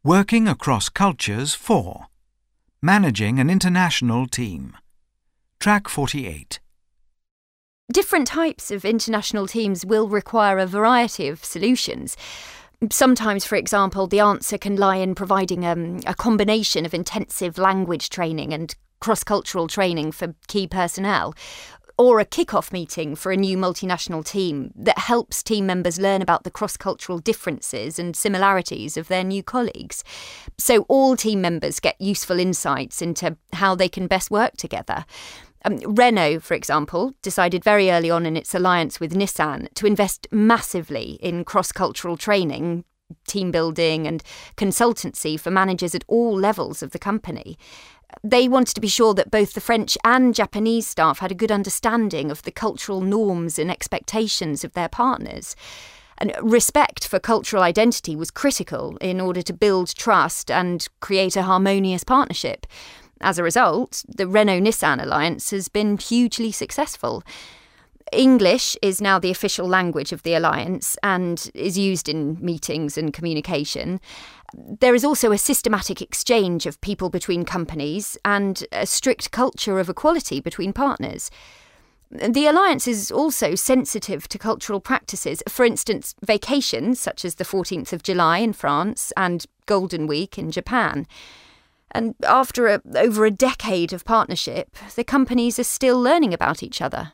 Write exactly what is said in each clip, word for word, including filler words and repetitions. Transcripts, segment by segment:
Working across cultures four. Managing an international team. Track forty-eight. Different types of international teams will require a variety of solutions. Sometimes, for example, the answer can lie in providing um, a combination of intensive language training and cross-cultural training for key personnel, or a kick-off meeting for a new multinational team that helps team members learn about the cross-cultural differences and similarities of their new colleagues. So all team members get useful insights into how they can best work together. Um, Renault, for example, decided very early on in its alliance with Nissan to invest massively in cross-cultural training, team building and consultancy for managers at all levels of the company. They wanted to be sure that both the French and Japanese staff had a good understanding of the cultural norms and expectations of their partners. And respect for cultural identity was critical in order to build trust and create a harmonious partnership. As a result, the Renault-Nissan alliance has been hugely successful. English is now the official language of the alliance and is used in meetings and communication. There is also a systematic exchange of people between companies and a strict culture of equality between partners. The alliance is also sensitive to cultural practices, for instance, vacations such as the fourteenth of July in France and Golden Week in Japan. And after a, over a decade of partnership, the companies are still learning about each other.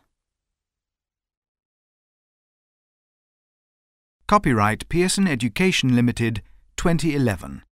Copyright Pearson Education Limited, twenty eleven.